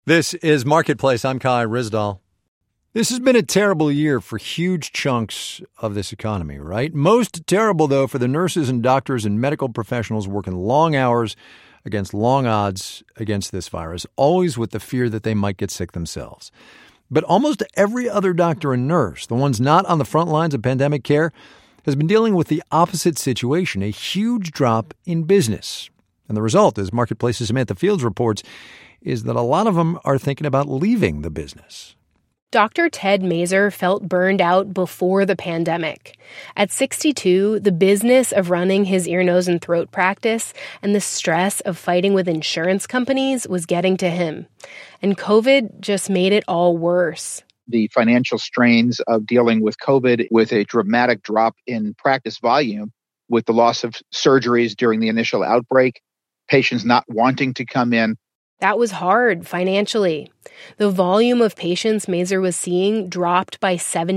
This is Marketplace. I'm Kai Ryssdal. This has been a terrible year for huge chunks of this economy, right? Most terrible, though, for the nurses and doctors and medical professionals working long hours against long odds against this virus, always with the fear that they might get sick themselves. But almost every other doctor and nurse, the ones not on the front lines of pandemic care, has been dealing with the opposite situation, a huge drop in business. And the result, as Marketplace's Samantha Fields reports, is that a lot of them are thinking about leaving the business. Dr. Ted Mazur felt burned out before the pandemic. At 62, the business of running his ear, nose, and throat practice and the stress of fighting with insurance companies was getting to him. And COVID just made it all worse. The financial strains of dealing with COVID with a dramatic drop in practice volume, with the loss of surgeries during the initial outbreak, patients not wanting to come in. That was hard financially. The volume of patients Mazur was seeing dropped by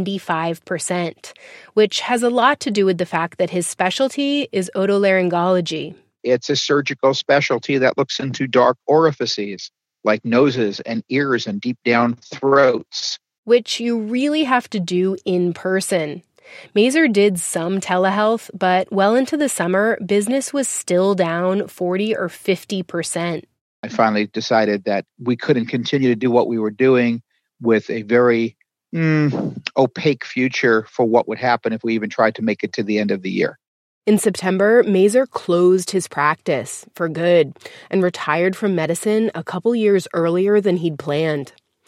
75%, which has a lot to do with the fact that his specialty is otolaryngology. It's a surgical specialty that looks into dark orifices like noses and ears and deep down throats, which you really have to do in person. Mazur did some telehealth, but well into the summer, business was still down 40 or 50%. I finally decided that we couldn't continue to do what we were doing with a very opaque future for what would happen if we even tried to make it to the end of the year. In September, Mazur closed his practice for good and retired from medicine a couple years earlier than he'd planned.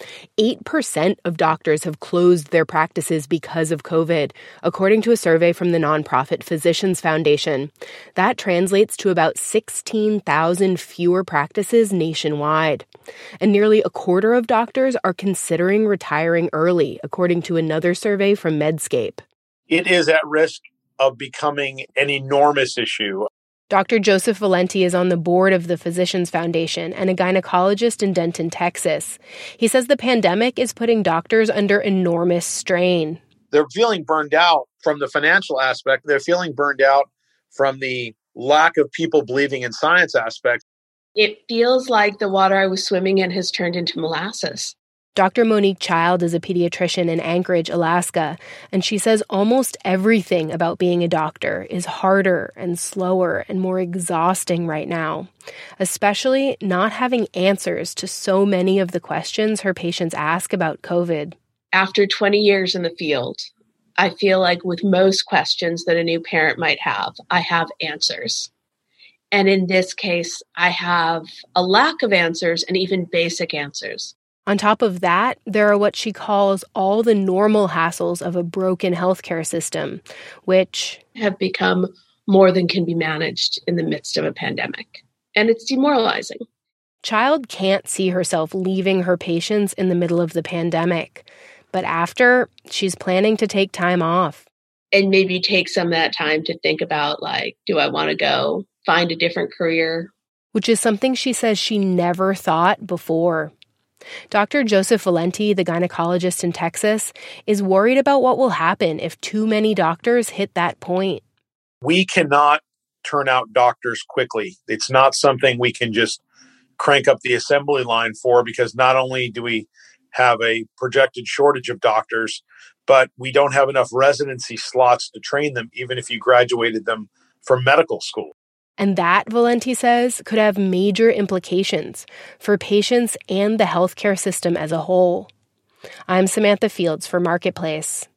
8% of doctors have closed their practices because of COVID, according to a survey from the nonprofit Physicians Foundation. That translates to about 16,000 fewer practices nationwide. And nearly a quarter of doctors are considering retiring early, according to another survey from Medscape. It is at risk of becoming an enormous issue. Dr. Joseph Valenti is on the board of the Physicians Foundation and a gynecologist in Denton, Texas. He says the pandemic is putting doctors under enormous strain. They're feeling burned out from the financial aspect. They're feeling burned out from the lack of people believing in science aspect. It feels like the water I was swimming in has turned into molasses. Dr. Monique Child is a pediatrician in Anchorage, Alaska, and she says almost everything about being a doctor is harder and slower and more exhausting right now, especially not having answers to so many of the questions her patients ask about COVID. After 20 years in the field, I feel like with most questions that a new parent might have, I have answers. And in this case, I have a lack of answers and even basic answers. On top of that, there are what she calls all the normal hassles of a broken healthcare system, which have become more than can be managed in the midst of a pandemic. And it's demoralizing. Child can't see herself leaving her patients in the middle of the pandemic. But after, she's planning to take time off. And maybe take some of that time to think about, like, do I want to go find a different career? Which is something she says she never thought before. Dr. Joseph Valenti, the gynecologist in Texas, is worried about what will happen if too many doctors hit that point. We cannot turn out doctors quickly. It's not something we can just crank up the assembly line for, because not only do we have a projected shortage of doctors, but we don't have enough residency slots to train them, even if you graduated them from medical school. And that, Valenti says, could have major implications for patients and the healthcare system as a whole. I'm Samantha Fields for Marketplace.